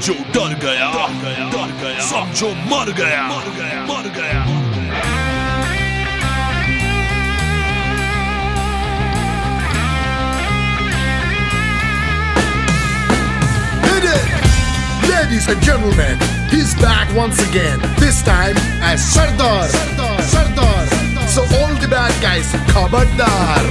जो डर गया समझो मर गया। Hit it! Ladies and gentlemen, he's back once again. This time as Sardar. So all the bad guys, Khabardar.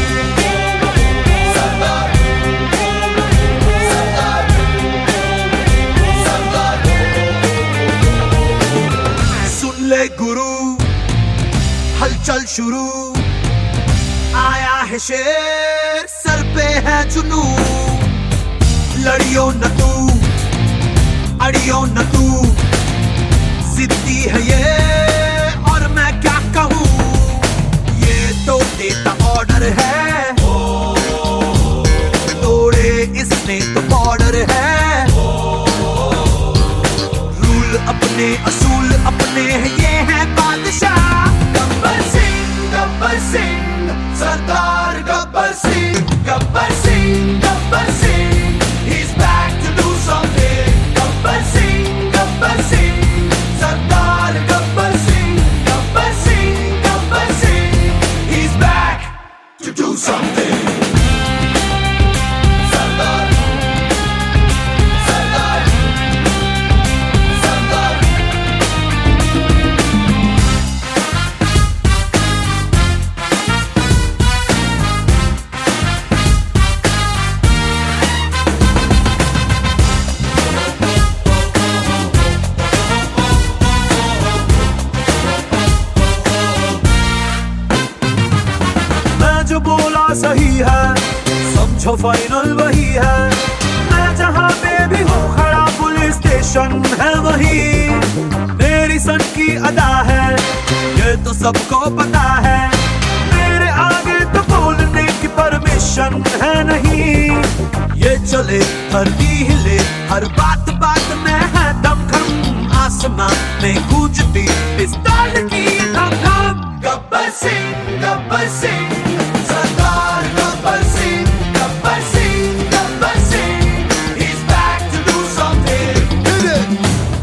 सुन ले गुरु, हलचल शुरू, आया है शेर, सर पे है जुनू। लड़ियो न तू, अड़ियो न तू, जिद्दी है ये और मैं क्या कहूँ। ये तो देता ऑर्डर है, तोड़े इसने तो बॉर्डर है। रूल अपने असूल अपने हैं, ये है बादशाह। गब्बर सिंह सरदार Gabbar Singh, Gabbar Singh he's back to do something। Gabbar Singh सरदार Gabbar Singh he's back to do something। जो बोला सही है, समझो फाइनल वही है। मैं जहाँ पे भी हूँ खड़ा, पुलिस स्टेशन है वही। मेरी सन की अदा है, ये तो सबको पता है। मेरे आगे तो बोलने की परमिशन है नहीं। ये चले धरती हिले, हर बात में है दमखम। आसमां में गूंजती पिस्तौल की धम-धम। गब्बर सिंह सरदार Gabbar Singh he's back to do something। Hit it!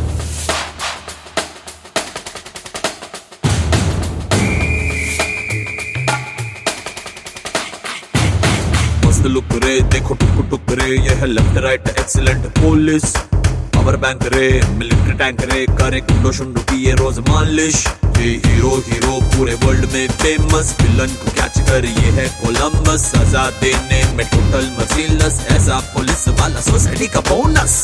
मस्त लुक रे, देखो टुक रे, ये है left right excellent police. Power bank रे, मिलिट्री टैंक रे, करे कुंडो शुंडो की ये रोज मालिश। ये हीरो पूरे वर्ल्ड में फेमस, विलन को कैच कर ये है कोलंबस। सजा देने में टोटल मर्सीलेस, ऐसा पुलिस वाला सोसाइटी का बोनस।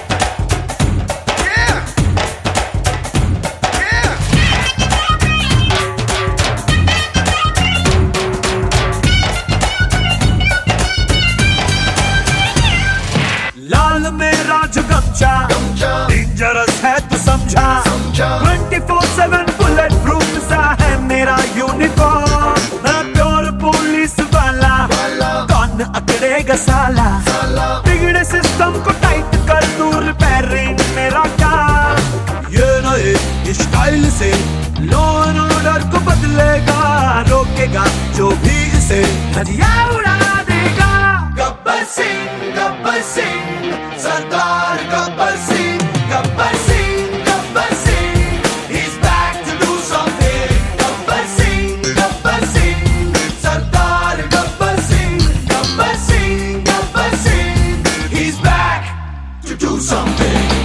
लाल मेरा जो गमछा डेंजरस है तू समझा। 24/7 बुलेट प्रूफ सा है मेरा यूनिफॉर्म। मैं प्योर पुलिस वाला, कौन अकड़ेगा साला। बिगड़े सिस्टम को टाइट कर दूं, रिपेयरिंग मेरा काम। ये नए स्टाइल से लॉ एंड ऑर्डर को बदलेगा, रोकेगा जो भी इसे धजिया उड़ा देगा। गब्बर सिंह सरदार Gabbar Singh he's back to do something। Gabbar Singh सरदार Gabbar Singh he's back to do something।